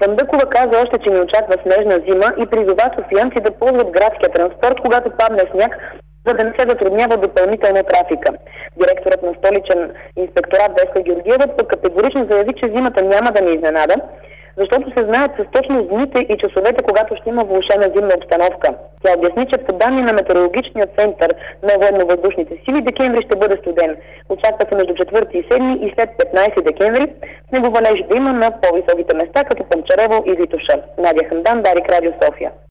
Фандъкова каза още, че ни очаква снежна зима и призова софиянци да ползват градския транспорт, когато падне сняг, за да не се затруднява допълнително трафика. Директорът на столичен инспекторат Веска Георгиева пък категорично заяви, че зимата няма да ни изненада, защото се знаят с точно дните и часовете, когато ще има влошена зимна обстановка. Тя обясни, че по данни на метеорологичния център на военно-въздушните сили, декември ще бъде студен. Очаква се между 4 и 7 и след 15 декември снеговалежи да има на по-високите места, като Памчарево и Витоша. Надя Хандан, Дарик, Радио София.